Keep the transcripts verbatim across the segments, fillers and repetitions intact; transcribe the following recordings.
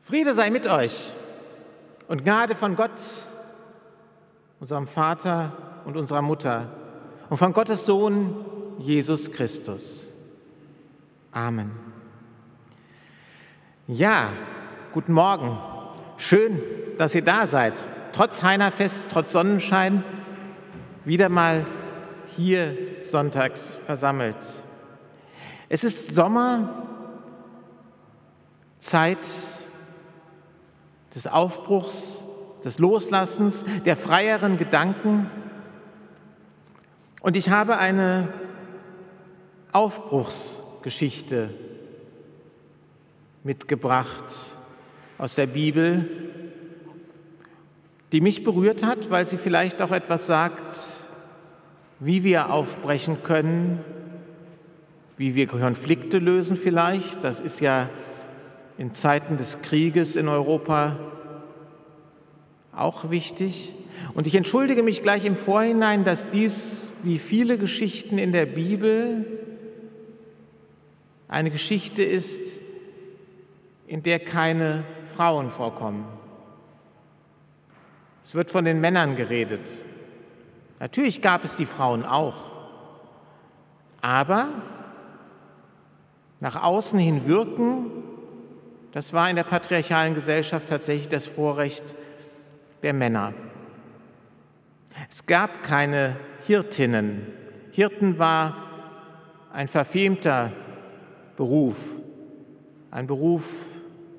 Friede sei mit euch und Gnade von Gott, unserem Vater und unserer Mutter und von Gottes Sohn Jesus Christus. Amen. Ja, guten Morgen. Schön, dass ihr da seid. Trotz Heinerfest, trotz Sonnenschein, wieder mal hier sonntags versammelt. Es ist Sommer, Zeit des Aufbruchs, des Loslassens, der freieren Gedanken. Und ich habe eine Aufbruchsgeschichte mitgebracht aus der Bibel, die mich berührt hat, weil sie vielleicht auch etwas sagt, wie wir aufbrechen können, wie wir Konflikte lösen vielleicht. Das ist ja in Zeiten des Krieges in Europa auch wichtig. Und ich entschuldige mich gleich im Vorhinein, dass dies, wie viele Geschichten in der Bibel, eine Geschichte ist, in der keine Frauen vorkommen. Es wird von den Männern geredet. Natürlich gab es die Frauen auch, aber nach außen hin wirken, das war in der patriarchalen Gesellschaft tatsächlich das Vorrecht der Männer. Es gab keine Hirtinnen. Hirten war ein verfemter Beruf, ein Beruf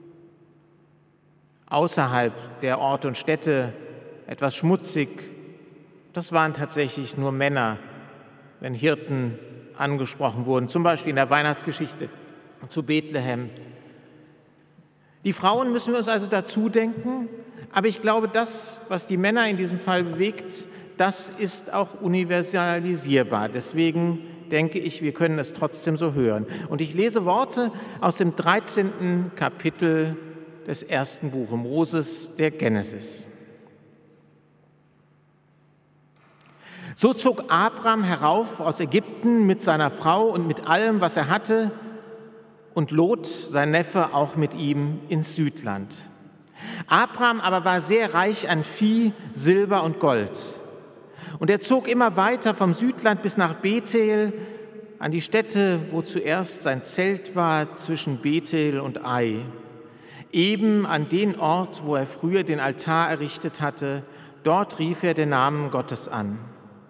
außerhalb der Orte und Städte, etwas schmutzig. Das waren tatsächlich nur Männer, wenn Hirten angesprochen wurden, zum Beispiel in der Weihnachtsgeschichte zu Bethlehem. Die Frauen müssen wir uns also dazu denken, aber ich glaube, das, was die Männer in diesem Fall bewegt, das ist auch universalisierbar. Deswegen denke ich, wir können es trotzdem so hören. Und ich lese Worte aus dem dreizehnten Kapitel des ersten Buches Moses, der Genesis. So zog Abram herauf aus Ägypten mit seiner Frau und mit allem, was er hatte, und Lot, sein Neffe, auch mit ihm ins Südland. Abram aber war sehr reich an Vieh, Silber und Gold. Und er zog immer weiter vom Südland bis nach Bethel, an die Stätte, wo zuerst sein Zelt war, zwischen Bethel und Ai. Eben an den Ort, wo er früher den Altar errichtet hatte, dort rief er den Namen Gottes an.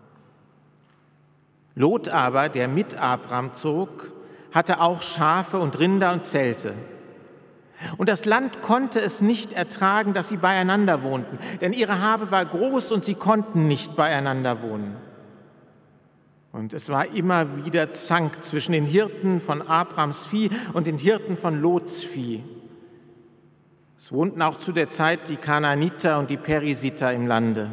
Lot aber, der mit Abram zog, hatte auch Schafe und Rinder und Zelte. Und das Land konnte es nicht ertragen, dass sie beieinander wohnten, denn ihre Habe war groß und sie konnten nicht beieinander wohnen. Und es war immer wieder Zank zwischen den Hirten von Abrams Vieh und den Hirten von Lots Vieh. Es wohnten auch zu der Zeit die Kanaaniter und die Perisiter im Lande.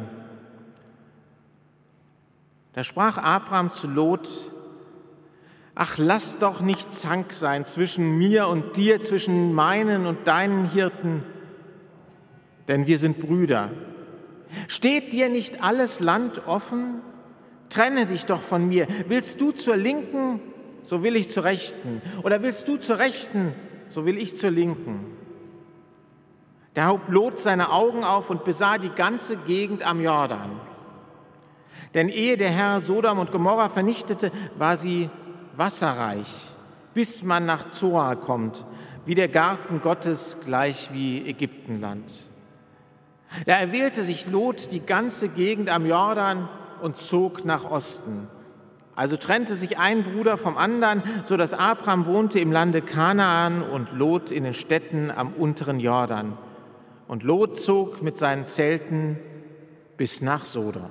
Da sprach Abram zu Lot: Ach, lass doch nicht Zank sein zwischen mir und dir, zwischen meinen und deinen Hirten, denn wir sind Brüder. Steht dir nicht alles Land offen? Trenne dich doch von mir. Willst du zur Linken, so will ich zur Rechten. Oder willst du zur Rechten, so will ich zur Linken. Da hob Lot seine Augen auf und besah die ganze Gegend am Jordan. Denn ehe der Herr Sodom und Gomorra vernichtete, war sie wasserreich, bis man nach Zoar kommt, wie der Garten Gottes, gleich wie Ägyptenland. Da erwählte sich Lot die ganze Gegend am Jordan und zog nach Osten. Also trennte sich ein Bruder vom anderen, so dass Abram wohnte im Lande Kanaan und Lot in den Städten am unteren Jordan. Und Lot zog mit seinen Zelten bis nach Sodom.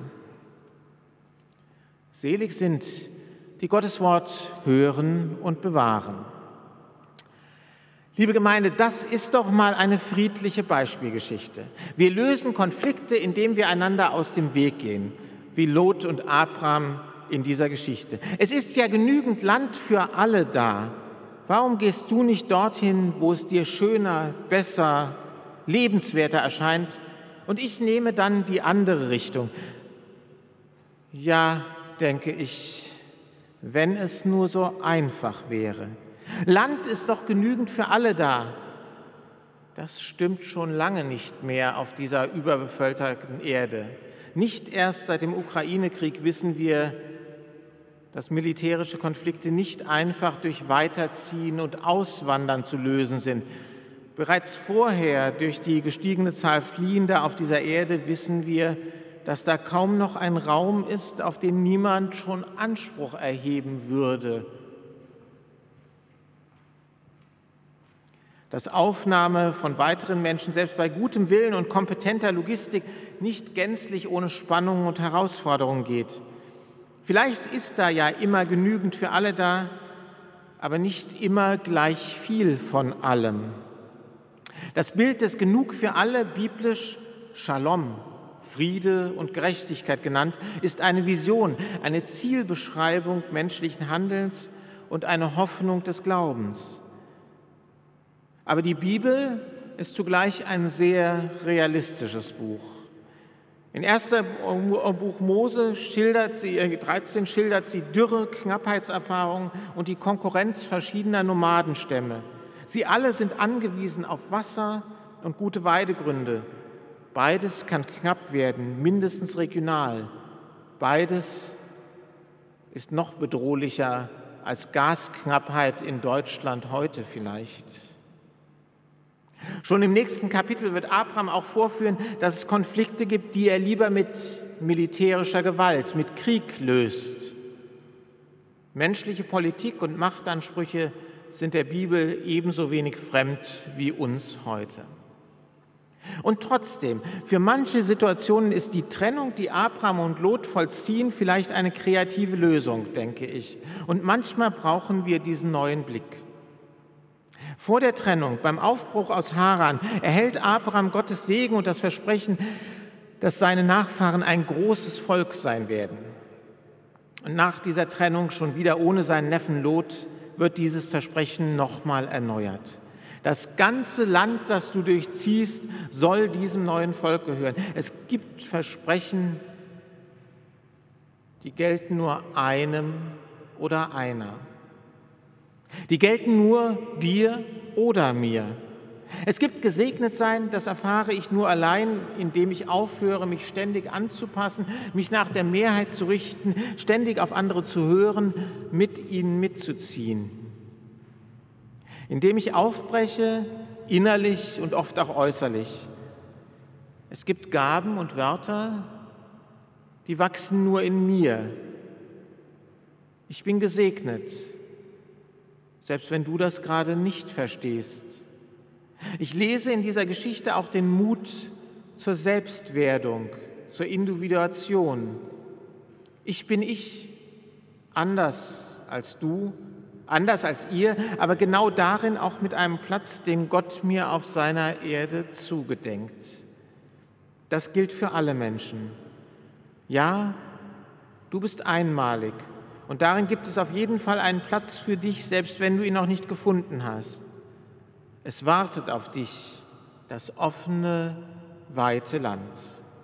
Selig sind, die Gottes Wort hören und bewahren. Liebe Gemeinde, das ist doch mal eine friedliche Beispielgeschichte. Wir lösen Konflikte, indem wir einander aus dem Weg gehen, wie Lot und Abram in dieser Geschichte. Es ist ja genügend Land für alle da. Warum gehst du nicht dorthin, wo es dir schöner, besser, lebenswerter erscheint, und ich nehme dann die andere Richtung? Ja, denke ich, wenn es nur so einfach wäre. Land ist doch genügend für alle da. das stimmt schon lange nicht mehr auf dieser überbevölkerten Erde. Nicht erst seit dem Ukraine-Krieg wissen wir, dass militärische Konflikte nicht einfach durch Weiterziehen und Auswandern zu lösen sind. Bereits vorher, durch die gestiegene Zahl Fliehender auf dieser Erde, wissen wir, dass da kaum noch ein Raum ist, auf den niemand schon Anspruch erheben würde. Dass Aufnahme von weiteren Menschen selbst bei gutem Willen und kompetenter Logistik nicht gänzlich ohne Spannungen und Herausforderungen geht. Vielleicht ist da ja immer genügend für alle da, aber nicht immer gleich viel von allem. Das Bild des Genug für alle, biblisch Shalom, Friede und Gerechtigkeit genannt, ist eine Vision, eine Zielbeschreibung menschlichen Handelns und eine Hoffnung des Glaubens. Aber die Bibel ist zugleich ein sehr realistisches Buch. In ersten Buch Mose schildert sie, dreizehn schildert sie Dürre, Knappheitserfahrungen und die Konkurrenz verschiedener Nomadenstämme. Sie alle sind angewiesen auf Wasser und gute Weidegründe. Beides kann knapp werden, mindestens regional. Beides ist noch bedrohlicher als Gasknappheit in Deutschland heute vielleicht. Schon im nächsten Kapitel wird Abraham auch vorführen, dass es Konflikte gibt, die er lieber mit militärischer Gewalt, mit Krieg löst. Menschliche Politik und Machtansprüche sind der Bibel ebenso wenig fremd wie uns heute. Und trotzdem, für manche Situationen ist die Trennung, die Abraham und Lot vollziehen, vielleicht eine kreative Lösung, denke ich. Und manchmal brauchen wir diesen neuen Blick. Vor der Trennung, beim Aufbruch aus Haran, erhält Abraham Gottes Segen und das Versprechen, dass seine Nachfahren ein großes Volk sein werden. Und nach dieser Trennung, schon wieder ohne seinen Neffen Lot, wird dieses Versprechen nochmal erneuert. Das ganze Land, das du durchziehst, soll diesem neuen Volk gehören. Es gibt Versprechen, die gelten nur einem oder einer. Die gelten nur dir oder mir. Es gibt gesegnet sein, das erfahre ich nur allein, indem ich aufhöre, mich ständig anzupassen, mich nach der Mehrheit zu richten, ständig auf andere zu hören, mit ihnen mitzuziehen. Indem ich aufbreche, innerlich und oft auch äußerlich. Es gibt Gaben und Wörter, die wachsen nur in mir. Ich bin gesegnet, selbst wenn du das gerade nicht verstehst. Ich lese in dieser Geschichte auch den Mut zur Selbstwerdung, zur Individuation. Ich bin ich, anders als du, anders als ihr, aber genau darin auch mit einem Platz, den Gott mir auf seiner Erde zugedenkt. Das gilt für alle Menschen. Ja, du bist einmalig. Und darin gibt es auf jeden Fall einen Platz für dich, selbst wenn du ihn noch nicht gefunden hast. Es wartet auf dich, das offene, weite Land.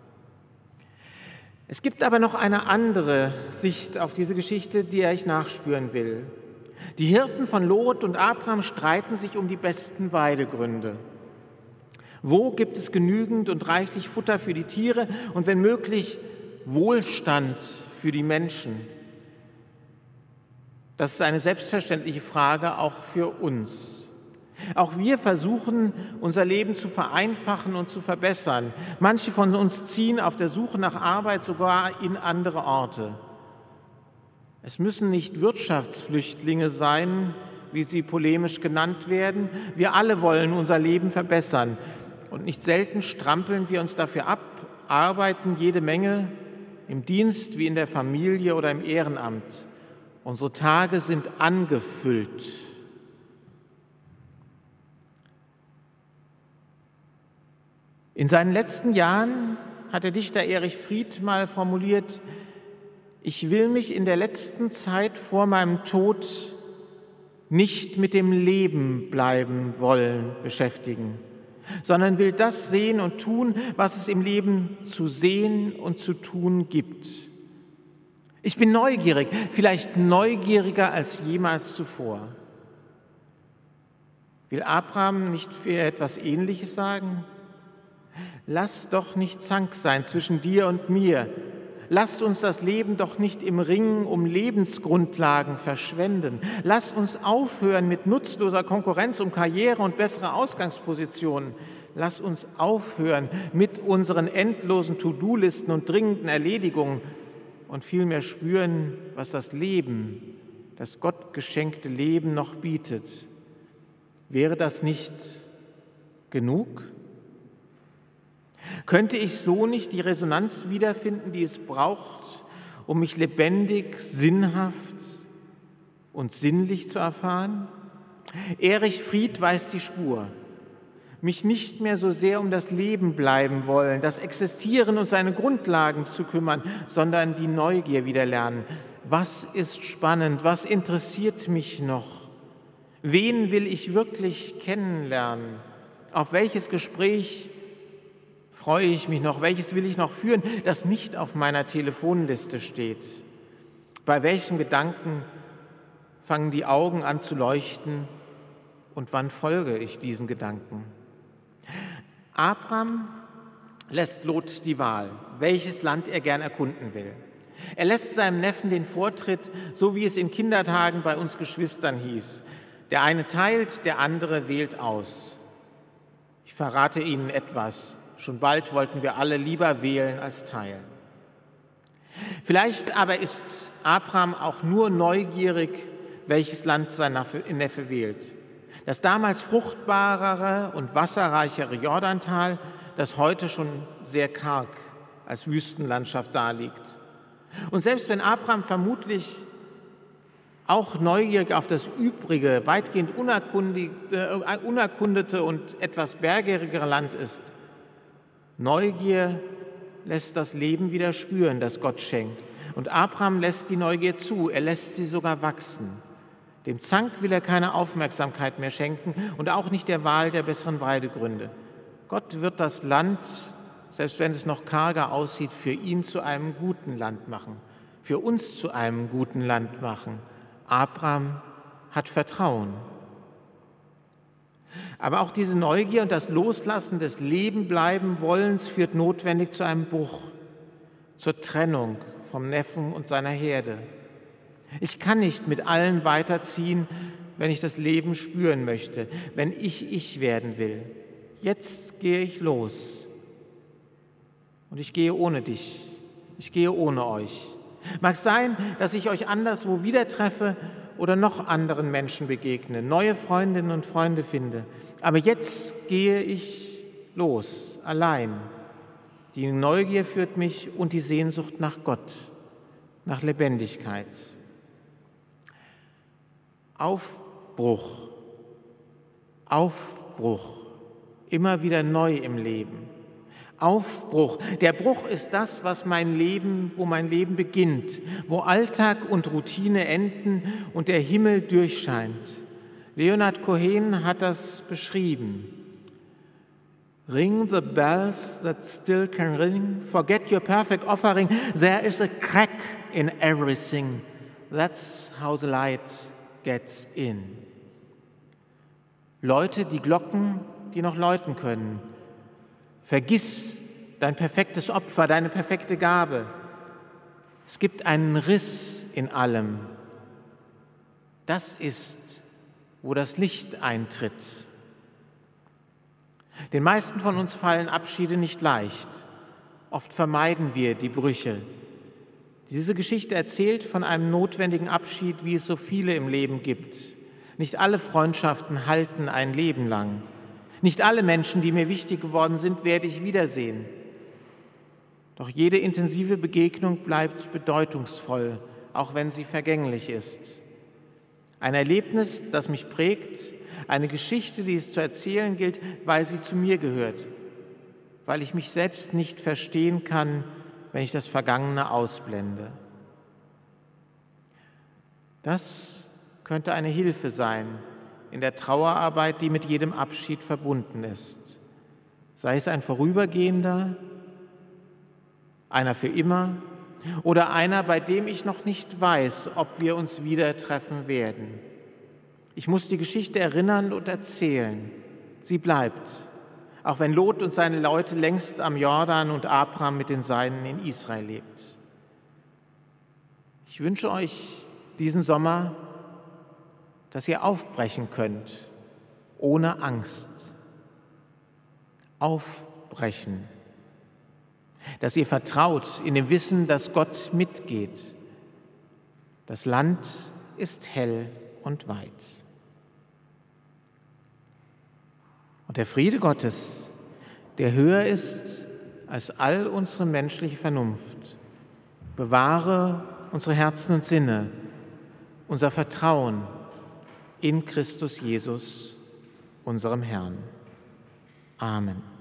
Es gibt aber noch eine andere Sicht auf diese Geschichte, der ich nachspüren will. Die Hirten von Lot und Abraham streiten sich um die besten Weidegründe. Wo gibt es genügend und reichlich Futter für die Tiere und wenn möglich Wohlstand für die Menschen? Das ist eine selbstverständliche Frage auch für uns. Auch wir versuchen, unser Leben zu vereinfachen und zu verbessern. Manche von uns ziehen auf der Suche nach Arbeit sogar in andere Orte. Es müssen nicht Wirtschaftsflüchtlinge sein, wie sie polemisch genannt werden. Wir alle wollen unser Leben verbessern. Und nicht selten strampeln wir uns dafür ab, arbeiten jede Menge im Dienst wie in der Familie oder im Ehrenamt. Unsere Tage sind angefüllt. In seinen letzten Jahren hat der Dichter Erich Fried mal formuliert: Ich will mich in der letzten Zeit vor meinem Tod nicht mit dem Leben bleiben wollen, beschäftigen, sondern will das sehen und tun, was es im Leben zu sehen und zu tun gibt. Ich bin neugierig, vielleicht neugieriger als jemals zuvor. Will Abraham nicht für etwas Ähnliches sagen? Lass doch nicht Zank sein zwischen dir und mir. Lass uns das Leben doch nicht im Ringen um Lebensgrundlagen verschwenden. Lass uns aufhören mit nutzloser Konkurrenz um Karriere und bessere Ausgangspositionen. Lass uns aufhören mit unseren endlosen To-Do-Listen und dringenden Erledigungen und vielmehr spüren, was das Leben, das Gott geschenkte Leben noch bietet. Wäre das nicht genug? Könnte ich so nicht die Resonanz wiederfinden, die es braucht, um mich lebendig, sinnhaft und sinnlich zu erfahren? Erich Fried weist die Spur. Mich nicht mehr so sehr um das Leben bleiben wollen, das Existieren und seine Grundlagen zu kümmern, sondern die Neugier wieder lernen. Was ist spannend? Was interessiert mich noch? Wen will ich wirklich kennenlernen? Auf welches Gespräch freue ich mich noch? Welches will ich noch führen, das nicht auf meiner Telefonliste steht? Bei welchem Gedanken fangen die Augen an zu leuchten und wann folge ich diesen Gedanken? Abraham lässt Lot die Wahl, welches Land er gern erkunden will. Er lässt seinem Neffen den Vortritt, so wie es in Kindertagen bei uns Geschwistern hieß. Der eine teilt, der andere wählt aus. Ich verrate Ihnen etwas. Schon bald wollten wir alle lieber wählen als teilen. Vielleicht aber ist Abraham auch nur neugierig, welches Land sein Neffe wählt. Das damals fruchtbarere und wasserreichere Jordantal, das heute schon sehr karg als Wüstenlandschaft daliegt. Und selbst wenn Abraham vermutlich auch neugierig auf das übrige, weitgehend unerkundete, unerkundete und etwas bergigere Land ist, Neugier lässt das Leben wieder spüren, das Gott schenkt. Und Abraham lässt die Neugier zu, er lässt sie sogar wachsen. Dem Zank will er keine Aufmerksamkeit mehr schenken und auch nicht der Wahl der besseren Weidegründe. Gott wird das Land, selbst wenn es noch karger aussieht, für ihn zu einem guten Land machen, für uns zu einem guten Land machen. Abraham hat Vertrauen. Aber auch diese Neugier und das Loslassen des Lebenbleiben-Wollens führt notwendig zu einem Bruch, zur Trennung vom Neffen und seiner Herde. Ich kann nicht mit allen weiterziehen, wenn ich das Leben spüren möchte, wenn ich ich werden will. Jetzt gehe ich los. Und ich gehe ohne dich. Ich gehe ohne euch. Mag sein, dass ich euch anderswo wieder treffe oder noch anderen Menschen begegne, neue Freundinnen und Freunde finde. Aber jetzt gehe ich los, allein. Die Neugier führt mich und die Sehnsucht nach Gott, nach Lebendigkeit. Aufbruch, Aufbruch, immer wieder neu im Leben. Aufbruch, der Bruch ist das, was mein Leben, wo mein Leben beginnt, wo Alltag und Routine enden und der Himmel durchscheint. Leonard Cohen hat das beschrieben. Ring the bells that still can ring, forget your perfect offering, there is a crack in everything, that's how the light gets in. Läute die Glocken, die noch läuten können. Vergiss dein perfektes Opfer, deine perfekte Gabe. Es gibt einen Riss in allem. Das ist, wo das Licht eintritt. Den meisten von uns fallen Abschiede nicht leicht. Oft vermeiden wir die Brüche. Diese Geschichte erzählt von einem notwendigen Abschied, wie es so viele im Leben gibt. Nicht alle Freundschaften halten ein Leben lang. Nicht alle Menschen, die mir wichtig geworden sind, werde ich wiedersehen. Doch jede intensive Begegnung bleibt bedeutungsvoll, auch wenn sie vergänglich ist. Ein Erlebnis, das mich prägt, eine Geschichte, die es zu erzählen gilt, weil sie zu mir gehört, weil ich mich selbst nicht verstehen kann, wenn ich das Vergangene ausblende. Das könnte eine Hilfe sein in der Trauerarbeit, die mit jedem Abschied verbunden ist. Sei es ein vorübergehender, einer für immer oder einer, bei dem ich noch nicht weiß, ob wir uns wieder treffen werden. Ich muss die Geschichte erinnern und erzählen. Sie bleibt, auch wenn Lot und seine Leute längst am Jordan und Abraham mit den Seinen in Israel lebt. Ich wünsche euch diesen Sommer, dass ihr aufbrechen könnt, ohne Angst. Aufbrechen. Dass ihr vertraut in dem Wissen, dass Gott mitgeht. Das Land ist hell und weit. Und der Friede Gottes, der höher ist als all unsere menschliche Vernunft, bewahre unsere Herzen und Sinne, unser Vertrauen in Christus Jesus, unserem Herrn. Amen.